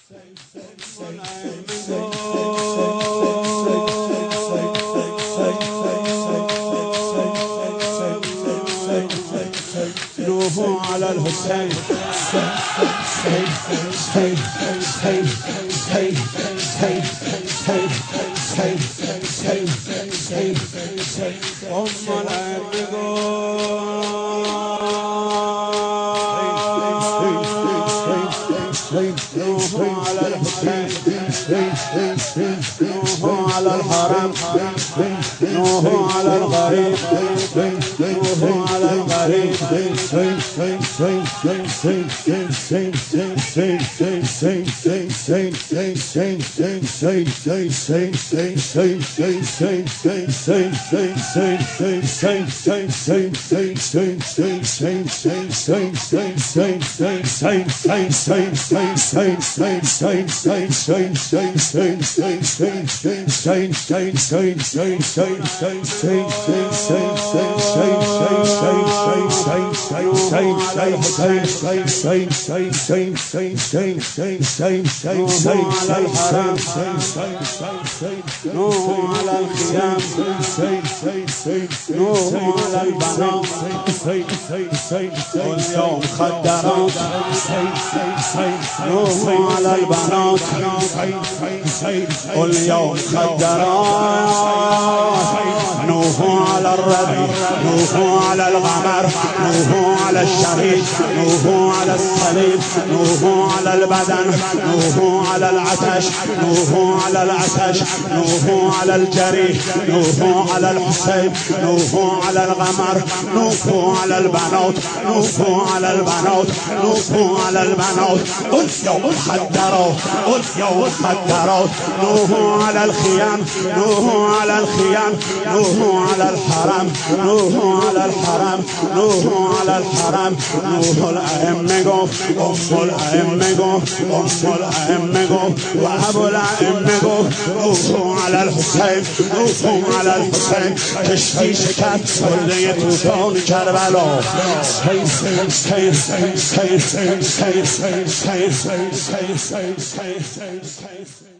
نوحوا على الحسين نوحوا على الحرم، نوحوا على الغريب، نوحوا على الغريب. نوحوا على الخيام، نوحوا على البنات، واليوم خدرات. نوحوا على البنات، واليوم خدرات. نوحوا على الربيع، نوحوا على الغمر، نوحوا على الشهيد، نوحوا على الصليب، نوحوا على البدن، نوحوا على العطش، نوحوا على العطش، نوحوا على الجريح، نوحوا على الحسين، نوحوا على الغمر، نوحوا على البنات، نوحوا على البنات، نوحوا على البنات. واليوم خدروا، واليوم خدروا. نوحوا على الخيام، نوحوا على الخيام، نوحوا على الحرم، نوحوا على الحرم، نوحوا على الحرم. نوحوا الأئمة قوم، أم الأئمة قوم، أم الأئمة قوم، وأبو الأئمة قوم. نوحوا على الحسين، نوحوا على الحسين. كشتی شکست برده طوفان کربلا. سیر سیر سیر سیر سیر سیر سیر سیر سیر سیر سیر سیر.